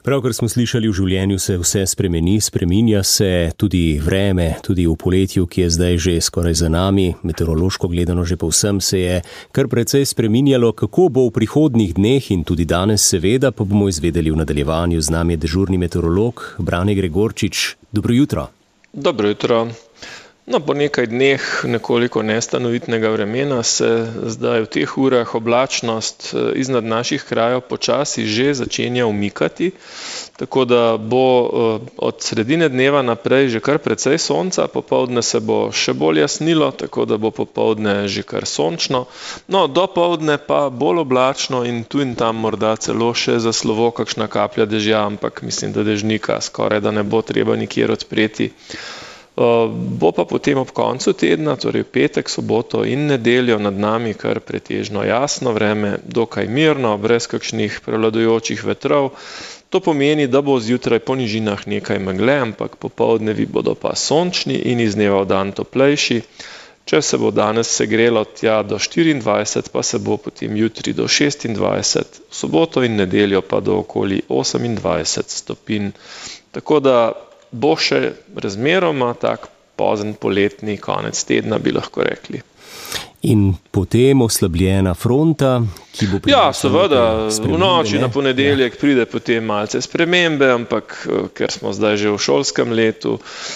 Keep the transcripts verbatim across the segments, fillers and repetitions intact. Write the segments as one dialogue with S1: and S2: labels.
S1: Pravkar smo slišali, v življenju se vse spremeni, spreminja se tudi vreme, tudi v poletju, ki je zdaj že skoraj za nami, meteorološko gledano že povsem se je kar precej spreminjalo. Kako bo v prihodnjih dneh in tudi danes seveda, pa bomo izvedeli v nadaljevanju. Z nami je dežurni meteorolog Brane Gregorčič. Dobro jutro.
S2: Dobro jutro. No, po nekaj dneh nekoliko nestanovitnega vremena se zdaj v teh urah oblačnost iznad naših krajev počasi že začenja umikati, tako da bo od sredine dneva naprej že kar precej sonca, popoldne se bo še bolj jasnilo, tako da bo popoldne že kar sončno. No, dopoldne pa bolj oblačno in tu in tam morda celo še za slovo kakšna kaplja dežja, ampak mislim, da dežnika skoraj da ne bo treba nikjer odpreti. Uh, bo pa potem ob koncu tedna, torej petek, soboto in nedeljo nad nami kar pretežno jasno vreme, dokaj mirno, brez kakšnih prevladujočih vetrov. To pomeni, da bo zjutraj po nižinah nekaj megle, ampak popoldnevi bodo pa sončni in iz dneva v dan toplejši. Če se bo danes segrelo tja do štiriindvajset, pa se bo potem jutri do šestindvajset, v soboto in nedeljo pa do okoli osemindvajset stopinj. Tako da bo še razmeroma tak pozen poletni konec tedna, bi lahko rekli.
S1: In potem oslabljena fronta, ki bo prinesla...
S2: Ja, seveda, v noči na ponedeljek ja. pride potem malce spremembe, ampak ker smo zdaj že v šolskem letu,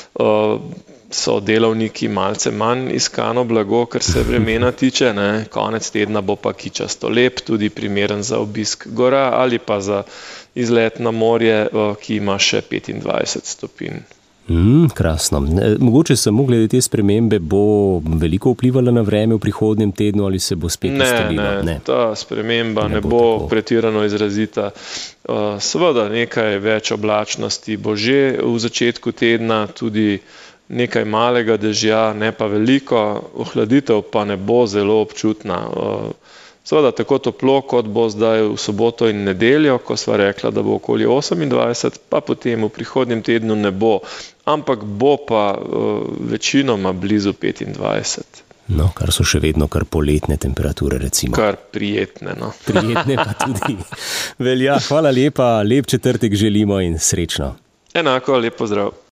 S2: so delavniki malce manj iskano blago, kar se vremena tiče. Ne? Konec tedna bo pa kičasto lep, tudi primeren za obisk gora ali pa za izlet na morje, ki ima še petindvajset stopinj.
S1: Mm, krasno. Mogoče samo glede te spremembe bo veliko vplivala na vreme v prihodnjem tednu ali se bo spet ustalilo?
S2: Ne, ne, ta sprememba ne, ne bo, bo pretirano izrazita. Seveda nekaj več oblačnosti bo že v začetku tedna, tudi nekaj malega dežja, ne pa veliko, ohladitev pa ne bo zelo občutna. Seveda tako toplo, kot bo zdaj v soboto in nedeljo, ko sva rekla, da bo okoli osemindvajset, pa potem v prihodnjem tednu ne bo, ampak bo pa uh, večinoma blizu petindvajset.
S1: No, kar so še vedno kar poletne temperature, recimo.
S2: Kar prijetne, no.
S1: Prijetne pa tudi. Velja, hvala lepa, lep četrtek želimo in srečno.
S2: Enako, lep pozdrav.